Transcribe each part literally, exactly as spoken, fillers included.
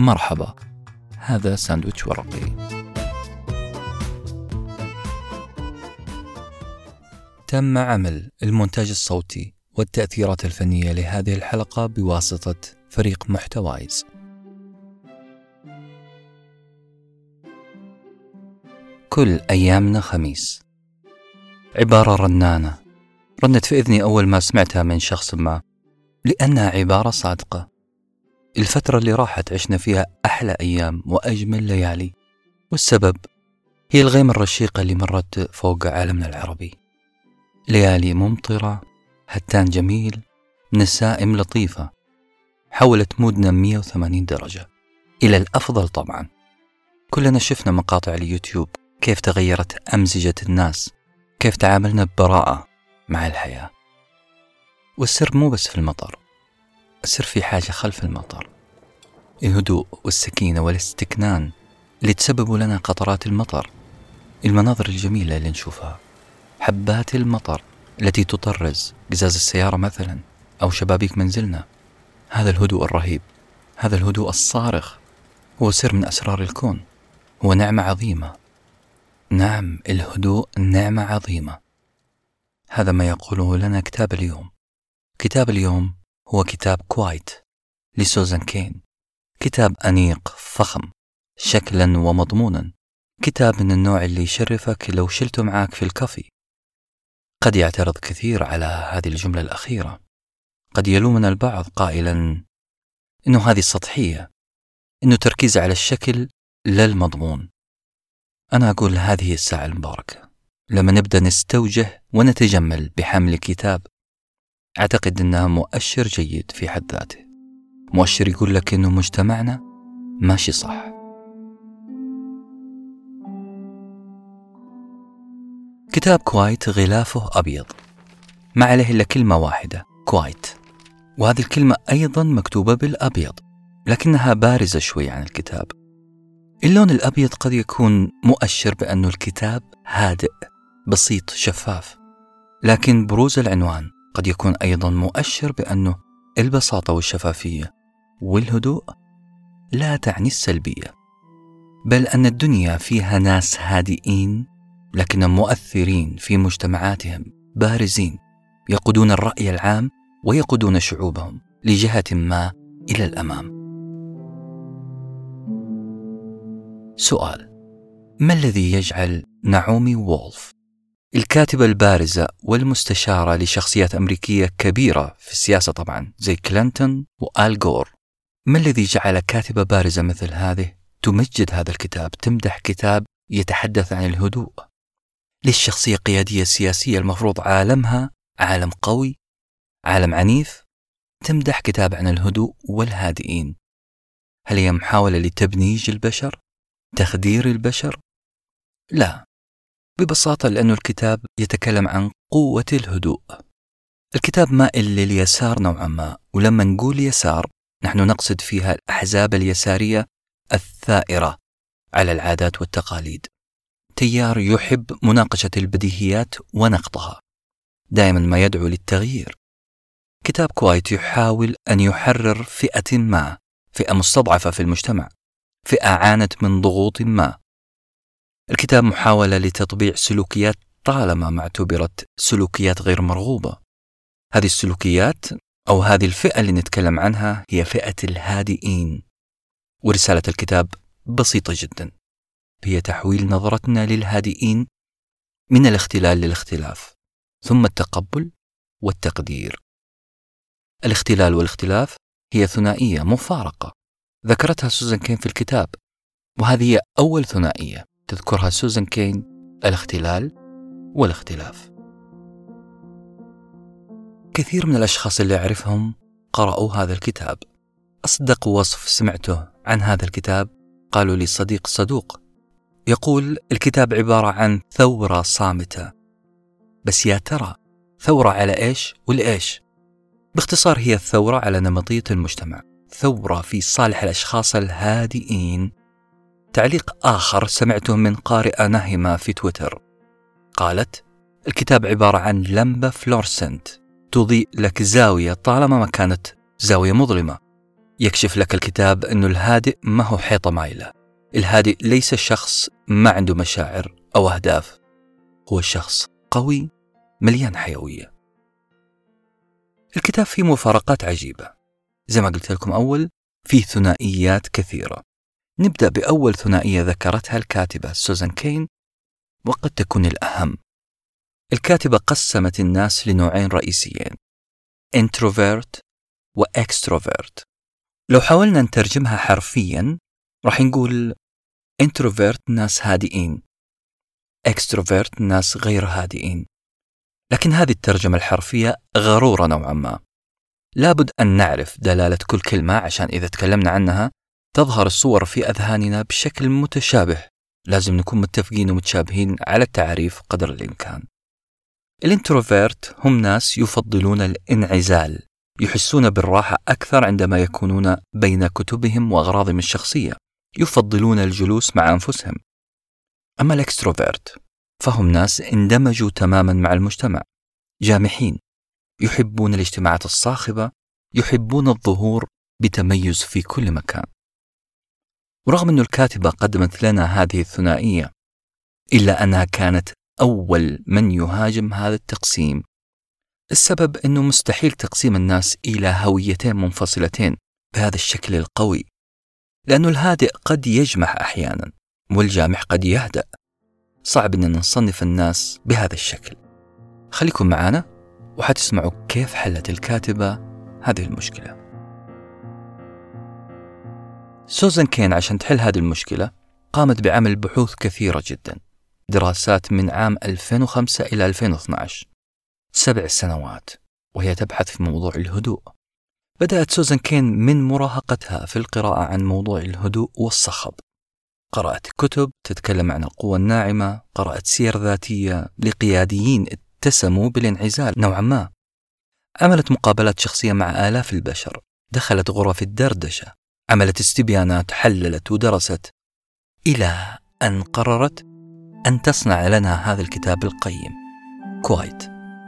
مرحبا، هذا ساندويتش ورقي. تم عمل المونتاج الصوتي والتأثيرات الفنية لهذه الحلقة بواسطة فريق محتوايز. كل أيامنا خميس، عبارة رنانة رنت في إذني أول ما سمعتها من شخص ما، لأنها عبارة صادقة. الفترة اللي راحت عشنا فيها أحلى أيام وأجمل ليالي، والسبب هي الغيمة الرشيقة اللي مرت فوق عالمنا العربي. ليالي ممطرة، هتان جميل، نسائم لطيفة، حولت مودنا مية وثمانين درجة إلى الأفضل. طبعا كلنا شفنا مقاطع اليوتيوب كيف تغيرت أمزجة الناس، كيف تعاملنا ببراءة مع الحياة. والسر مو بس في المطر، السر في حاجة خلف المطر، الهدوء والسكينة والاستكنان اللي تسببوا لنا قطرات المطر، المناظر الجميلة اللي نشوفها، حبات المطر التي تطرز قزاز السيارة مثلا أو شبابيك منزلنا. هذا الهدوء الرهيب، هذا الهدوء الصارخ هو سر من أسرار الكون، هو نعمة عظيمة. نعم، الهدوء نعمة عظيمة. هذا ما يقوله لنا كتاب اليوم. كتاب اليوم هو كتاب كوايت لسوزان كين، كتاب أنيق فخم شكلا ومضمونا، كتاب من النوع اللي يشرفك لو شلته معاك في الكافي. قد يعترض كثير على هذه الجملة الأخيرة، قد يلومنا البعض قائلا إنه هذه سطحية، إنه تركيز على الشكل لا المضمون. أنا أقول هذه الساعة المباركة لما نبدأ نستوجه ونتجمل بحمل كتاب. أعتقد أنها مؤشر جيد في حد ذاته، مؤشر يقول لك إنه مجتمعنا ماشي صح. كتاب كوايت غلافه أبيض، ما عليه إلا كلمة واحدة، كوايت، وهذه الكلمة أيضا مكتوبة بالأبيض لكنها بارزة شوي عن الكتاب. اللون الأبيض قد يكون مؤشر بأنه الكتاب هادئ بسيط شفاف، لكن بروز العنوان قد يكون أيضا مؤشر بأنه البساطة والشفافية والهدوء لا تعني السلبية، بل أن الدنيا فيها ناس هادئين لكنهم مؤثرين في مجتمعاتهم، بارزين، يقودون الرأي العام ويقودون شعوبهم لجهة ما إلى الأمام. سؤال: ما الذي يجعل نعومي وولف، الكاتبة البارزة والمستشارة لشخصيات أمريكية كبيرة في السياسة طبعا زي كلينتون وآل غور، ما الذي جعل كاتبة بارزة مثل هذه تمجد هذا الكتاب، تمدح كتاب يتحدث عن الهدوء؟ ليش شخصية قيادية سياسية المفروض عالمها عالم قوي، عالم عنيف، تمدح كتاب عن الهدوء والهادئين؟ هل هي محاولة لتبنيج البشر؟ تخدير البشر؟ لا، ببساطة لأن الكتاب يتكلم عن قوة الهدوء. الكتاب مائل لليسار نوعا ما، ولما نقول يسار نحن نقصد فيها الأحزاب اليسارية الثائرة على العادات والتقاليد، تيار يحب مناقشة البديهيات ونقضها، دائما ما يدعو للتغيير. كتاب كوايت يحاول أن يحرر فئة ما، فئة مستضعفة في المجتمع، فئة عانت من ضغوط ما. الكتاب محاولة لتطبيع سلوكيات طالما ما اعتبرت سلوكيات غير مرغوبة. هذه السلوكيات أو هذه الفئة اللي نتكلم عنها هي فئة الهادئين. ورسالة الكتاب بسيطة جدا، هي تحويل نظرتنا للهادئين من الاختلال للاختلاف، ثم التقبل والتقدير. الاختلال والاختلاف هي ثنائية مفارقة ذكرتها سوزان كين في الكتاب، وهذه هي أول ثنائية تذكرها سوزان كين، الاختلال والاختلاف. كثير من الأشخاص اللي أعرفهم قرأوا هذا الكتاب. أصدق وصف سمعته عن هذا الكتاب قالوا لي صديق صدوق يقول الكتاب عبارة عن ثورة صامتة. بس يا ترى ثورة على إيش والإيش؟ باختصار هي الثورة على نمطية المجتمع، ثورة في صالح الأشخاص الهادئين. تعليق آخر سمعته من قارئة نهمة في تويتر قالت الكتاب عبارة عن لمبة فلورسنت تضيء لك زاوية طالما ما كانت زاوية مظلمة. يكشف لك الكتاب أنه الهادئ ما هو حيطة مايلة. الهادئ ليس شخص ما عنده مشاعر أو أهداف، هو شخص قوي مليان حيوية. الكتاب فيه مفارقات عجيبة، زي ما قلت لكم أول فيه ثنائيات كثيرة. نبدأ بأول ثنائية ذكرتها الكاتبة سوزان كين، وقد تكون الأهم. الكاتبة قسمت الناس لنوعين رئيسيين، introvert و extrovert. لو حاولنا نترجمها حرفياً راح نقول introvert ناس هادئين، extrovert ناس غير هادئين. لكن هذه الترجمة الحرفية غرورة نوعا ما. لابد أن نعرف دلالة كل كلمة عشان إذا تكلمنا عنها تظهر الصور في أذهاننا بشكل متشابه. لازم نكون متفقين ومتشابهين على التعريف قدر الإمكان. الانتروفيرت هم ناس يفضلون الانعزال، يحسون بالراحة أكثر عندما يكونون بين كتبهم وأغراضهم الشخصية، يفضلون الجلوس مع أنفسهم. أما الإكستروفيرت فهم ناس اندمجوا تماما مع المجتمع، جامحين، يحبون الاجتماعات الصاخبة، يحبون الظهور بتميز في كل مكان. ورغم أن الكاتبة قدمت لنا هذه الثنائية، إلا أنها كانت أول من يهاجم هذا التقسيم. السبب أنه مستحيل تقسيم الناس إلى هويتين منفصلتين بهذا الشكل القوي، لأن الهادئ قد يجمح أحيانا والجامح قد يهدأ. صعب أن نصنف الناس بهذا الشكل. خليكم معنا وحتسمعوا كيف حلت الكاتبة هذه المشكلة. سوزان كين عشان تحل هذه المشكلة قامت بعمل بحوث كثيرة جدا، دراسات من عام ألفين وخمسة إلى ألفين واثني عشر، سبع سنوات وهي تبحث في موضوع الهدوء. بدأت سوزان كين من مراهقتها في القراءة عن موضوع الهدوء والصخب. قرأت كتب تتكلم عن القوة الناعمة، قرأت سير ذاتية لقياديين اتسموا بالانعزال نوعا ما، عملت مقابلات شخصية مع آلاف البشر، دخلت غرف الدردشة، عملت استبيانات، حللت ودرست، إلى أن قررت أن تصنع لنا هذا الكتاب القيم كوايت.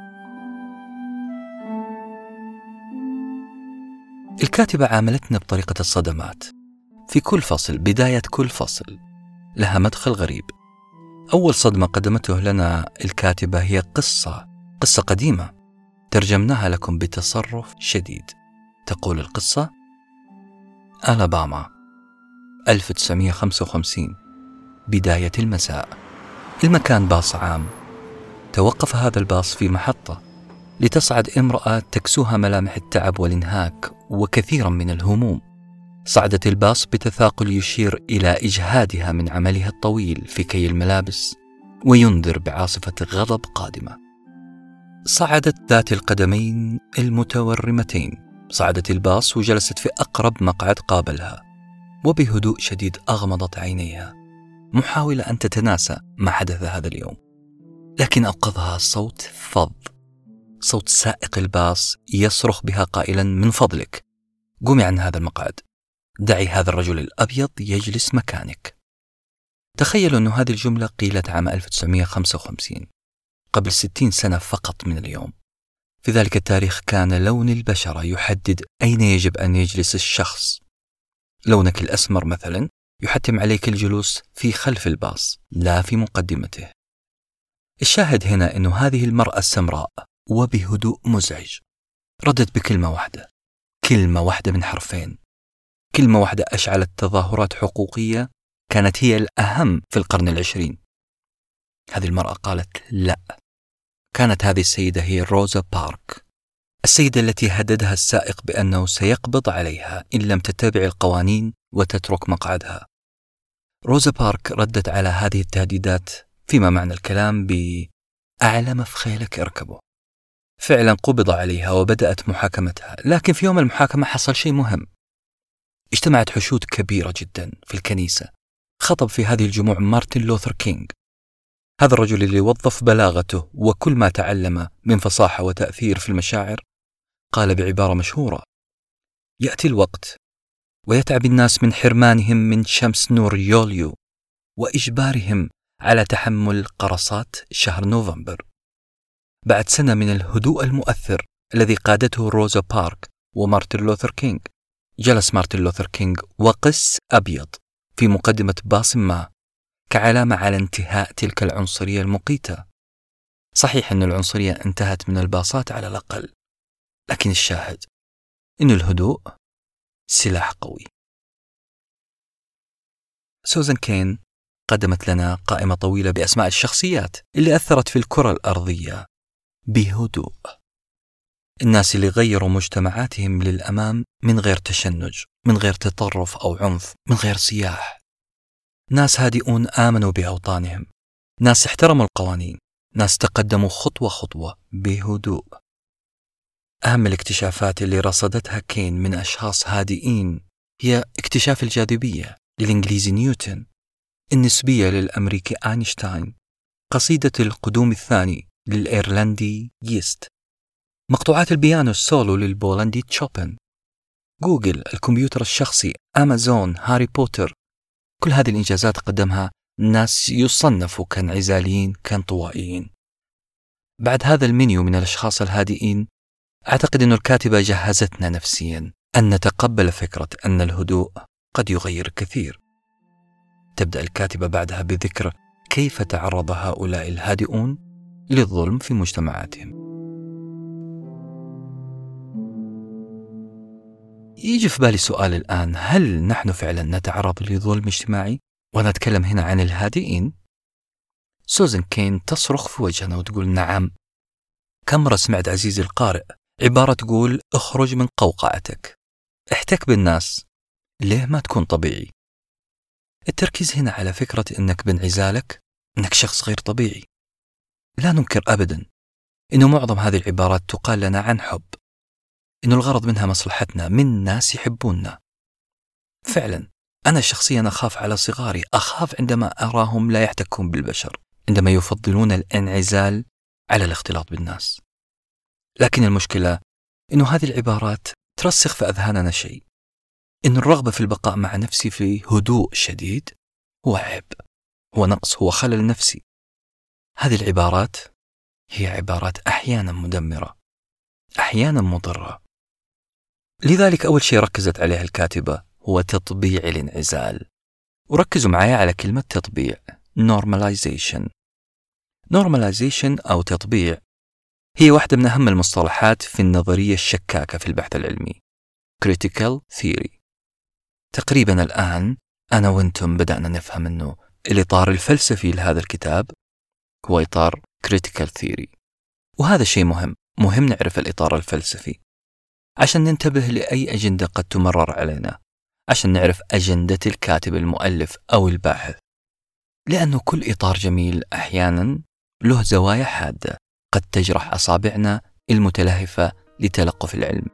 الكاتبة عاملتنا بطريقة الصدمات. في كل فصل، بداية كل فصل لها مدخل غريب. أول صدمة قدمته لنا الكاتبة هي قصة قصة قديمة ترجمناها لكم بتصرف شديد. تقول القصة: ألاباما، ألف وتسعمائة وخمسة وخمسين، بداية المساء. المكان باص عام. توقف هذا الباص في محطة لتصعد امرأة تكسوها ملامح التعب والانهاك وكثيرا من الهموم. صعدت الباص بتثاقل يشير إلى إجهادها من عملها الطويل في كي الملابس وينذر بعاصفة غضب قادمة. صعدت ذات القدمين المتورمتين، صعدت الباص وجلست في أقرب مقعد قابلها، وبهدوء شديد أغمضت عينيها محاولة أن تتناسى ما حدث هذا اليوم. لكن أوقظها صوت فظ، صوت سائق الباص يصرخ بها قائلا: من فضلك قومي عن هذا المقعد، دعي هذا الرجل الأبيض يجلس مكانك. تخيلوا أن هذه الجملة قيلت عام ألف وتسعمائة وخمسة وخمسين، قبل ستين سنة فقط من اليوم. في ذلك التاريخ كان لون البشرة يحدد أين يجب أن يجلس الشخص. لونك الأسمر مثلا يحتم عليك الجلوس في خلف الباص لا في مقدمته. الشاهد هنا أن هذه المرأة السمراء وبهدوء مزعج ردت بكلمة واحدة، كلمة واحدة من حرفين، كلمة واحدة أشعلت تظاهرات حقوقية كانت هي الأهم في القرن العشرين. هذه المرأة قالت لا. كانت هذه السيدة هي روزا بارك، السيدة التي هددها السائق بأنه سيقبض عليها إن لم تتبع القوانين وتترك مقعدها. روزا بارك ردت على هذه التهديدات فيما معنى الكلام بأعلى مفخيلك اركبه. فعلا قبض عليها وبدأت محاكمتها، لكن في يوم المحاكمة حصل شيء مهم. اجتمعت حشود كبيرة جدا في الكنيسة. خطب في هذه الجموع مارتن لوثر كينغ، هذا الرجل اللي وظف بلاغته وكل ما تعلم من فصاحة وتأثير في المشاعر. قال بعبارة مشهورة: يأتي الوقت ويتعب الناس من حرمانهم من شمس نور يوليو وإجبارهم على تحمل قرصات شهر نوفمبر. بعد سنة من الهدوء المؤثر الذي قادته روزا بارك ومارتن لوثر كينغ، جلس مارتن لوثر كينغ وقس أبيض في مقدمة باص ما كعلامة على انتهاء تلك العنصرية المقيتة. صحيح أن العنصرية انتهت من الباصات على الأقل، لكن الشاهد أن الهدوء سلاح قوي. سوزان كين قدمت لنا قائمة طويلة بأسماء الشخصيات اللي أثرت في الكرة الأرضية بهدوء. الناس اللي غيروا مجتمعاتهم للأمام من غير تشنج، من غير تطرف أو عنف، من غير صياح. ناس هادئون آمنوا بأوطانهم، ناس احترموا القوانين، ناس تقدموا خطوة خطوة بهدوء. أهم الاكتشافات اللي رصدتها كين من أشخاص هادئين هي اكتشاف الجاذبية للإنجليزي نيوتن، النسبية للأمريكي أينشتاين، قصيدة القدوم الثاني للإيرلندي ييست، مقطوعات البيانو السولو للبولندي تشوبن، جوجل، الكمبيوتر الشخصي، أمازون، هاري بوتر. كل هذه الإنجازات قدمها ناس يصنفوا كانعزاليين كانطوائيين. بعد هذا المنيو من الأشخاص الهادئين، أعتقد أن الكاتبة جهزتنا نفسيا أن نتقبل فكرة أن الهدوء قد يغير الكثير. تبدأ الكاتبة بعدها بذكر كيف تعرض هؤلاء الهادئون للظلم في مجتمعاتهم. يجي في بالي سؤال الآن، هل نحن فعلا نتعرض لظلم اجتماعي؟ وأنا أتكلم هنا عن الهادئين. سوزان كين تصرخ في وجهنا وتقول نعم. كم مرة سمعت عزيزي القارئ عبارة تقول اخرج من قوقعتك، احتك بالناس، ليه ما تكون طبيعي؟ التركيز هنا على فكرة أنك بانعزالك أنك شخص غير طبيعي. لا ننكر أبدا أنه معظم هذه العبارات تقال لنا عن حب، إنه الغرض منها مصلحتنا من ناس يحبوننا. فعلا أنا شخصيا أخاف على صغاري، أخاف عندما أراهم لا يحتكون بالبشر، عندما يفضلون الانعزال على الاختلاط بالناس. لكن المشكلة إنه هذه العبارات ترسخ في أذهاننا شيء، إن الرغبة في البقاء مع نفسي في هدوء شديد هو عيب، هو نقص، هو خلل نفسي. هذه العبارات هي عبارات أحيانا مدمرة، أحيانا مضرة. لذلك أول شيء ركزت عليه الكاتبة هو تطبيع الانعزال. وركزوا معي على كلمة تطبيع، normalization. normalization أو تطبيع هي واحدة من أهم المصطلحات في النظرية الشكاكة في البحث العلمي، critical theory. تقريبا الآن أنا وأنتم بدأنا نفهم أنه الإطار الفلسفي لهذا الكتاب هو إطار critical theory، وهذا شيء مهم. مهم نعرف الإطار الفلسفي عشان ننتبه لأي أجندة قد تمرر علينا، عشان نعرف أجندة الكاتب المؤلف أو الباحث، لأنه كل إطار جميل أحيانا له زوايا حادة قد تجرح أصابعنا المتلهفة لتلقف العلم.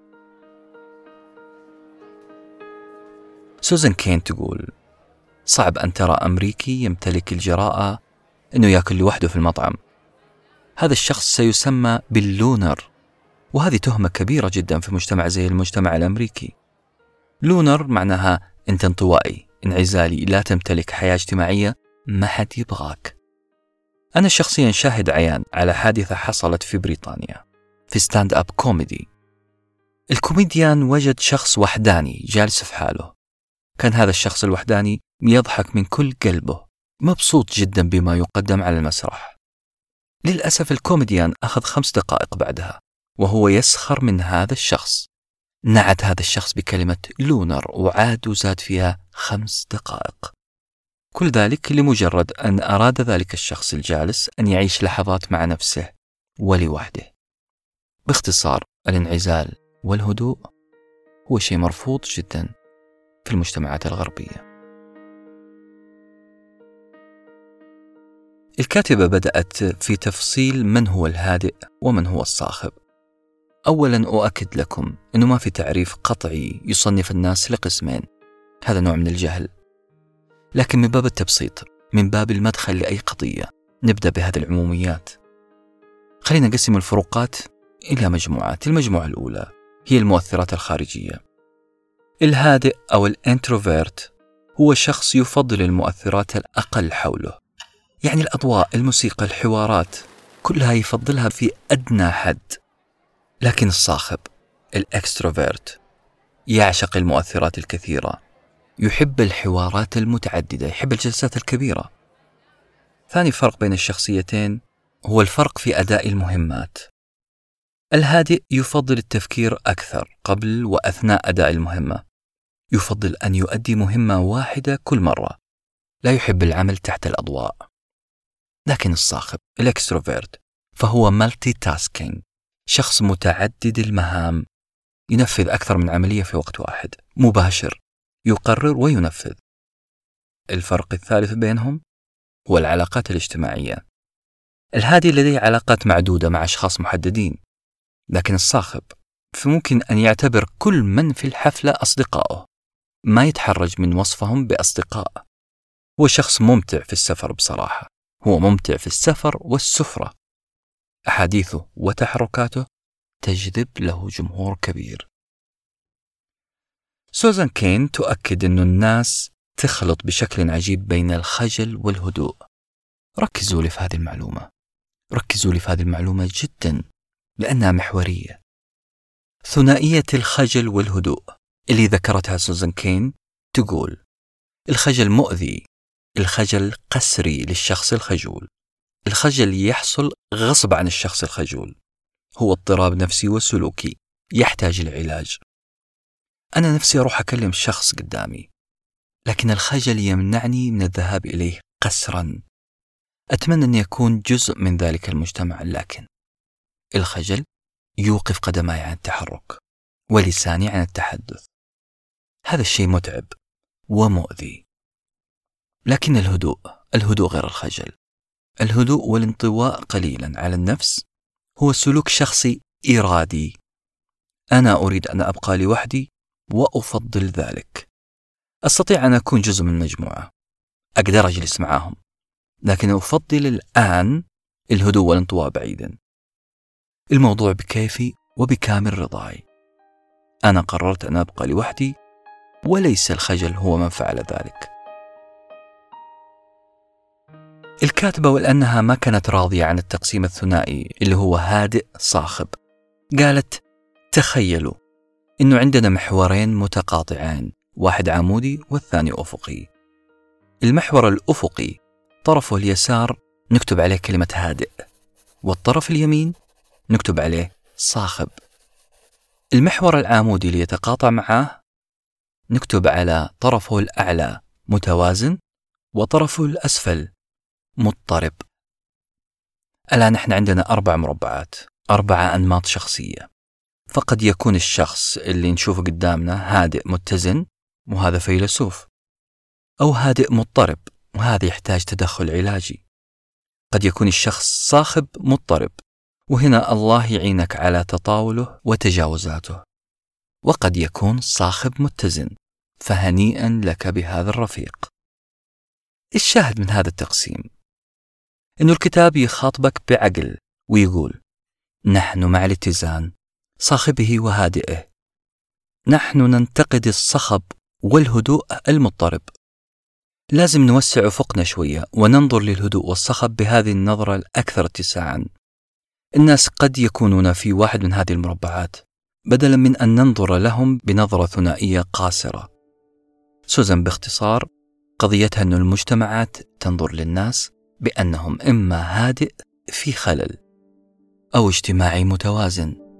سوزان كين تقول صعب أن ترى أمريكي يمتلك الجراءة أنه يأكل لوحده في المطعم. هذا الشخص سيسمى باللونر، وهذه تهمة كبيرة جدا في مجتمع زي المجتمع الأمريكي. لونر معناها أنت انطوائي، انعزالي، لا تمتلك حياة اجتماعية، ما حد يبغاك. أنا شخصيا شاهد عيان على حادثة حصلت في بريطانيا في ستاند أب كوميدي. الكوميديان وجد شخص وحداني جالس في حاله، كان هذا الشخص الوحداني يضحك من كل قلبه، مبسوط جدا بما يقدم على المسرح. للأسف الكوميديان أخذ خمس دقائق بعدها وهو يسخر من هذا الشخص، نعت هذا الشخص بكلمة لونر وعاد وزاد فيها خمس دقائق. كل ذلك لمجرد أن أراد ذلك الشخص الجالس أن يعيش لحظات مع نفسه ولوحده. باختصار، الانعزال والهدوء هو شيء مرفوض جدا في المجتمعات الغربية. الكاتبة بدأت في تفصيل من هو الهادئ ومن هو الصاخب. أولا أؤكد لكم أنه ما في تعريف قطعي يصنف الناس لقسمين، هذا نوع من الجهل. لكن من باب التبسيط، من باب المدخل لأي قضية، نبدأ بهذه العموميات. خلينا نقسم الفروقات إلى مجموعات. المجموعة الأولى هي المؤثرات الخارجية. الهادئ أو الانتروفيرت هو شخص يفضل المؤثرات الأقل حوله، يعني الأضواء، الموسيقى، الحوارات، كلها يفضلها في أدنى حد. لكن الصاخب الإكستروفيرت يعشق المؤثرات الكثيرة، يحب الحوارات المتعددة، يحب الجلسات الكبيرة. ثاني فرق بين الشخصيتين هو الفرق في أداء المهمات. الهادئ يفضل التفكير أكثر قبل وأثناء أداء المهمة، يفضل أن يؤدي مهمة واحدة كل مرة، لا يحب العمل تحت الأضواء. لكن الصاخب الإكستروفيرت فهو مالتي تاسكينج، شخص متعدد المهام، ينفذ أكثر من عملية في وقت واحد، مباشر، يقرر وينفذ. الفرق الثالث بينهم هو العلاقات الاجتماعية. الهادئ لديه علاقات معدودة مع أشخاص محددين، لكن الصاخب فممكن أن يعتبر كل من في الحفلة أصدقائه، ما يتحرج من وصفهم بأصدقاء. هو شخص ممتع في السفر بصراحة، هو ممتع في السفر والسفرة. أحاديثه وتحركاته تجذب له جمهور كبير. سوزان كين تؤكد أن الناس تخلط بشكل عجيب بين الخجل والهدوء. ركزوا لي في هذه المعلومة، ركزوا لي في هذه المعلومة جدا لأنها محورية. ثنائية الخجل والهدوء اللي ذكرتها سوزان كين تقول: الخجل مؤذي، الخجل قسري للشخص الخجول، الخجل يحصل غصب عن الشخص الخجول، هو اضطراب نفسي وسلوكي يحتاج العلاج. أنا نفسي أروح أكلم شخص قدامي، لكن الخجل يمنعني من الذهاب إليه قسرا. أتمنى أن يكون جزء من ذلك المجتمع، لكن الخجل يوقف قدماي عن التحرك ولساني عن التحدث. هذا الشيء متعب ومؤذي. لكن الهدوء، الهدوء غير الخجل. الهدوء والانطواء قليلا على النفس هو سلوك شخصي إرادي. أنا أريد أن أبقى لوحدي وأفضل ذلك. أستطيع أن أكون جزء من مجموعة، أقدر أجلس معهم، لكن أفضل الآن الهدوء والانطواء بعيدا. الموضوع بكيفي وبكامل رضاي. أنا قررت أن أبقى لوحدي، وليس الخجل هو من فعل ذلك. الكاتبة ولأنها ما كانت راضية عن التقسيم الثنائي اللي هو هادئ صاخب، قالت: تخيلوا إنه عندنا محورين متقاطعين، واحد عمودي والثاني أفقي. المحور الأفقي طرفه اليسار نكتب عليه كلمة هادئ، والطرف اليمين نكتب عليه صاخب. المحور العمودي اللي يتقاطع معه نكتب على طرفه الأعلى متوازن وطرفه الأسفل مضطرب. الآن احنا عندنا أربع مربعات، أربعة أنماط شخصية. فقد يكون الشخص اللي نشوفه قدامنا هادئ متزن، وهذا فيلسوف، أو هادئ مضطرب، وهذا يحتاج تدخل علاجي. قد يكون الشخص صاخب مضطرب، وهنا الله يعينك على تطاوله وتجاوزاته. وقد يكون صاخب متزن، فهنيئا لك بهذا الرفيق. الشاهد من هذا التقسيم إنه الكتاب يخاطبك بعقل ويقول: نحن مع الاتزان، صاخبه وهادئه. نحن ننتقد الصخب والهدوء المضطرب. لازم نوسع أفقنا شوية وننظر للهدوء والصخب بهذه النظرة الأكثر اتساعا. الناس قد يكونون في واحد من هذه المربعات، بدلا من أن ننظر لهم بنظرة ثنائية قاصرة. سوزان باختصار قضيتها أن المجتمعات تنظر للناس بأنهم إما هادئ في خلل أو اجتماعي متوازن.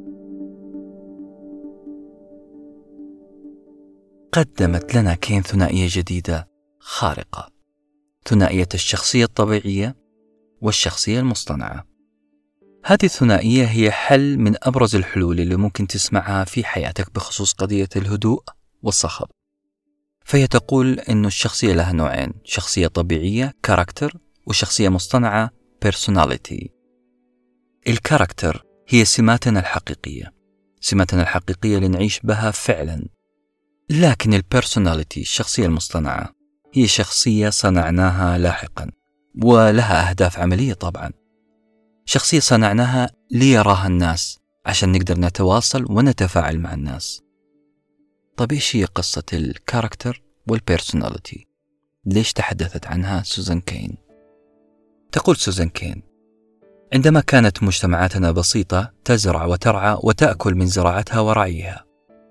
قدمت لنا كين ثنائية جديدة خارقة، ثنائية الشخصية الطبيعية والشخصية المصطنعة. هذه الثنائية هي حل من أبرز الحلول اللي ممكن تسمعها في حياتك بخصوص قضية الهدوء والصخب. فهي تقول إنه الشخصية لها نوعين: شخصية طبيعية كاركتر، وشخصية مصطنعة personality. الكاركتر هي سماتنا الحقيقية، سماتنا الحقيقية اللي نعيش بها فعلا. لكن البيرسوناليتي، الشخصية المصطنعة، هي شخصية صنعناها لاحقا ولها أهداف عملية طبعا. شخصية صنعناها ليراها الناس عشان نقدر نتواصل ونتفاعل مع الناس. طب إيش هي قصة الكاركتر والبيرسوناليتي؟ ليش تحدثت عنها سوزان كين؟ تقول سوزان كين: عندما كانت مجتمعاتنا بسيطة تزرع وترعى وتأكل من زراعتها ورعيها،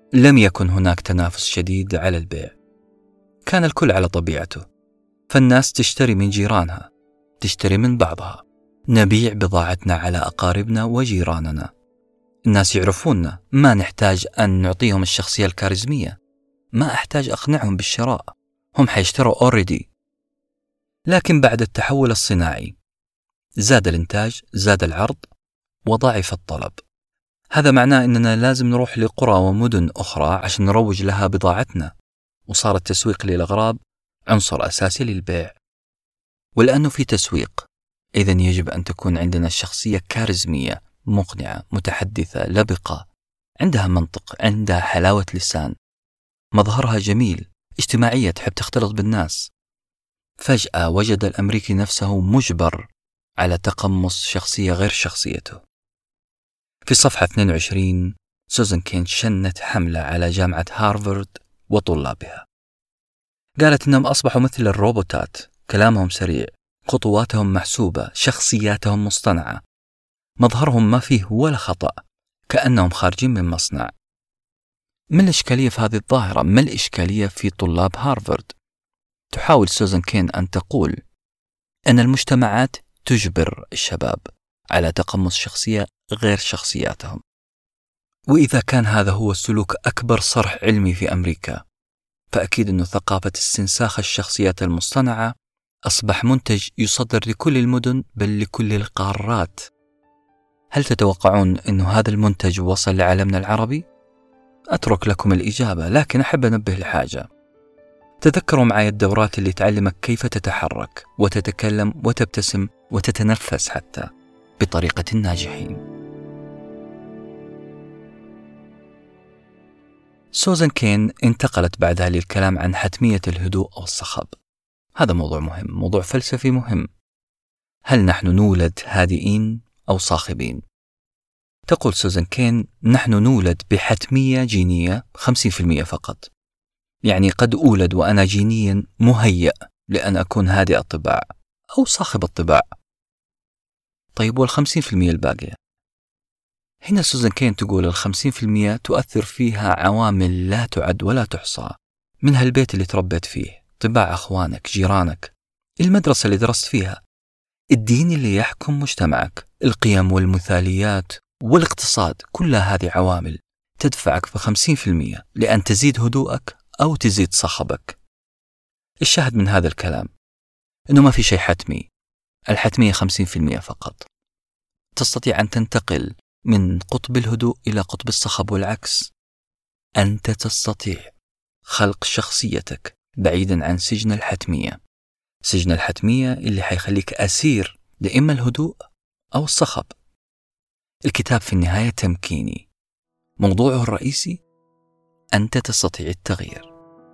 لم يكن هناك تنافس شديد على البيع، كان الكل على طبيعته، فالناس تشتري من جيرانها، تشتري من بعضها، نبيع بضاعتنا على أقاربنا وجيراننا. الناس يعرفوننا، ما نحتاج أن نعطيهم الشخصية الكاريزمية، ما أحتاج أقنعهم بالشراء، هم حيشتروا أوريدي. لكن بعد التحول الصناعي زاد الإنتاج، زاد العرض، وضعف الطلب. هذا معناه أننا لازم نروح لقرى ومدن أخرى عشان نروج لها بضاعتنا، وصار التسويق للأغراض عنصر أساسي للبيع. ولأنه في تسويق، إذن يجب أن تكون عندنا الشخصية كاريزمية، مقنعة، متحدثة، لبقة، عندها منطق، عندها حلاوة لسان، مظهرها جميل، اجتماعية، تحب تختلط بالناس. فجأة وجد الأمريكي نفسه مجبر على تقمص شخصية غير شخصيته. في صفحة اثنين وعشرين سوزان كين شنت حملة على جامعة هارفارد وطلابها. قالت إنهم أصبحوا مثل الروبوتات، كلامهم سريع، خطواتهم محسوبة، شخصياتهم مصطنعة، مظهرهم ما فيه ولا خطأ، كأنهم خارجين من مصنع. ما الإشكالية في هذه الظاهرة؟ ما الإشكالية في طلاب هارفارد؟ تحاول سوزان كين أن تقول أن المجتمعات تجبر الشباب على تقمص شخصية غير شخصياتهم. وإذا كان هذا هو السلوك أكبر صرح علمي في أمريكا، فأكيد أن ثقافة استنساخ الشخصيات المصطنعة أصبح منتج يصدر لكل المدن، بل لكل القارات. هل تتوقعون أن هذا المنتج وصل لعالمنا العربي؟ أترك لكم الإجابة، لكن أحب أنبه لحاجة. تذكروا معي الدورات اللي تعلمك كيف تتحرك وتتكلم وتبتسم وتتنفس حتى بطريقة الناجحين. سوزان كين انتقلت بعدها للكلام عن حتمية الهدوء أو الصخب. هذا موضوع مهم، موضوع فلسفي مهم. هل نحن نولد هادئين أو صاخبين؟ تقول سوزان كين: نحن نولد بحتمية جينية خمسين بالمئة فقط، يعني قد أولد وأنا جينيا مهيأ لأن أكون هادئ الطباع أو صاخب الطباع. طيب والخمسين بالمئة الباقية؟ هنا سوزان كين تقول الخمسين بالمئة تؤثر فيها عوامل لا تعد ولا تحصى، منها البيت اللي تربيت فيه، طباع أخوانك، جيرانك، المدرسة اللي درست فيها، الدين اللي يحكم مجتمعك، القيم والمثاليات والاقتصاد. كل هذه عوامل تدفعك بخمسين بالمئة لأن تزيد هدوءك أو تزيد صخبك. الشاهد من هذا الكلام أنه ما في شيء حتمي، الحتمية خمسين بالمئة فقط. تستطيع أن تنتقل من قطب الهدوء إلى قطب الصخب والعكس. أنت تستطيع خلق شخصيتك بعيدا عن سجن الحتمية، سجن الحتمية اللي حيخليك أسير لإما الهدوء أو الصخب. الكتاب في النهاية تمكيني، موضوعه الرئيسي أنت تستطيع التغيير.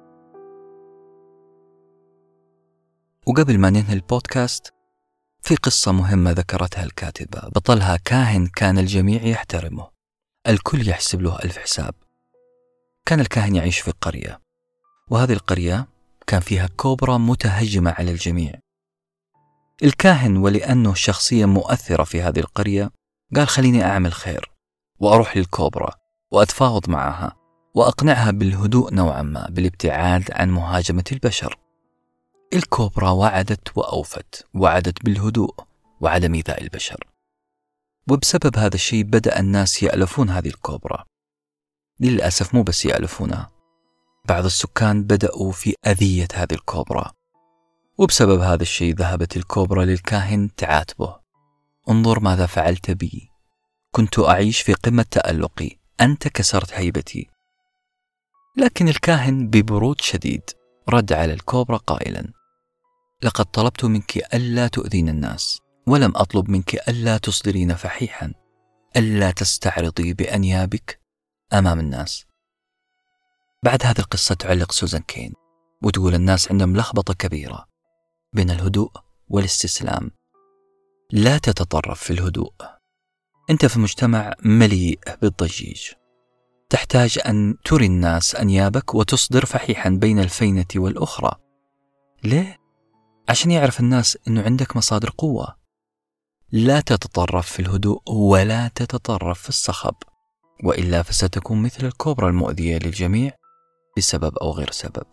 وقبل ما ننهي البودكاست، في قصة مهمة ذكرتها الكاتبة. بطلها كاهن كان الجميع يحترمه، الكل يحسب له ألف حساب. كان الكاهن يعيش في قرية، وهذه القرية كان فيها كوبرا متهجمة على الجميع. الكاهن ولأنه شخصية مؤثرة في هذه القرية قال: خليني أعمل خير وأروح للكوبرا وأتفاوض معها وأقنعها بالهدوء نوعا ما، بالابتعاد عن مهاجمة البشر. الكوبرا وعدت وأوفت، وعدت بالهدوء وعدم إيذاء البشر. وبسبب هذا الشيء بدأ الناس يألفون هذه الكوبرا. للأسف مو بس يألفونها، بعض السكان بدأوا في أذية هذه الكوبرا. وبسبب هذا الشيء ذهبت الكوبرا للكاهن تعاتبه: انظر ماذا فعلت بي، كنت أعيش في قمة تألقي، أنت كسرت هيبتي. لكن الكاهن ببرود شديد رد على الكوبرا قائلا: لقد طلبت منك ألا تؤذين الناس، ولم أطلب منك ألا تصدرين فحيحا، ألا تستعرضي بأنيابك أمام الناس. بعد هذه القصة تعلق سوزان كين وتقول: الناس عندهم لخبطة كبيرة بين الهدوء والاستسلام. لا تتطرف في الهدوء، أنت في مجتمع مليء بالضجيج، تحتاج أن تري الناس أنيابك وتصدر فحيحا بين الفينة والأخرى. ليه؟ عشان يعرف الناس أنه عندك مصادر قوة. لا تتطرف في الهدوء ولا تتطرف في الصخب، وإلا فستكون مثل الكوبرا المؤذية للجميع بسبب أو غير سبب.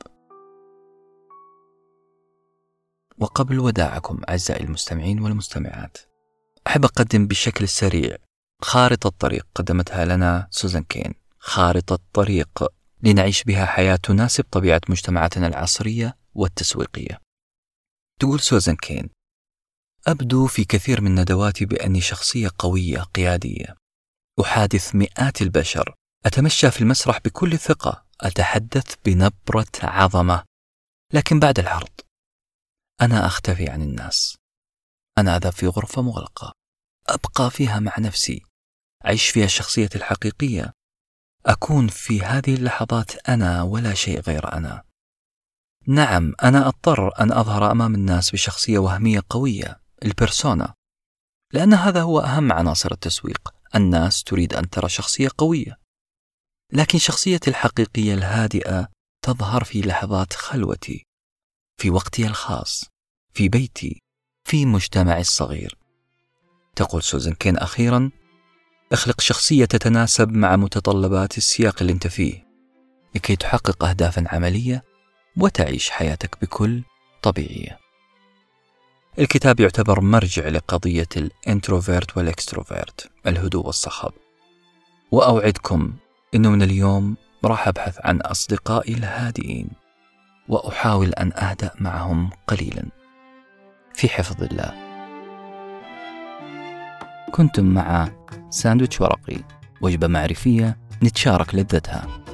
وقبل وداعكم أعزائي المستمعين والمستمعات، أحب أقدم بشكل سريع خارطة طريق قدمتها لنا سوزان كين، خارطة طريق لنعيش بها حياة تناسب طبيعة مجتمعاتنا العصرية والتسويقية. تقول سوزان كين: أبدو في كثير من ندواتي بأني شخصية قوية قيادية، أحادث مئات البشر، أتمشى في المسرح بكل ثقة، أتحدث بنبرة عظمة، لكن بعد العرض أنا أختفي عن الناس. أنا أذهب في غرفة مغلقة، أبقى فيها مع نفسي، أعيش فيها شخصيتي الحقيقية، أكون في هذه اللحظات أنا ولا شيء غير أنا. نعم، أنا أضطر أن أظهر أمام الناس بشخصية وهمية قوية، البيرسونا، لأن هذا هو أهم عناصر التسويق. الناس تريد أن ترى شخصية قوية، لكن شخصيتي الحقيقية الهادئة تظهر في لحظات خلوتي، في وقتي الخاص، في بيتي، في مجتمعي الصغير. تقول سوزان كين أخيرا: اخلق شخصية تتناسب مع متطلبات السياق اللي انت فيه لكي تحقق أهدافا عملية وتعيش حياتك بكل طبيعية. الكتاب يعتبر مرجع لقضية الانتروفيرت والاكستروفيرت، الهدوء والصخب، وأوعدكم أنه من اليوم راح أبحث عن أصدقائي الهادئين وأحاول أن أهدأ معهم قليلا في حفظ الله. كنتم مع ساندويتش ورقي، وجبة معرفية نتشارك لذتها.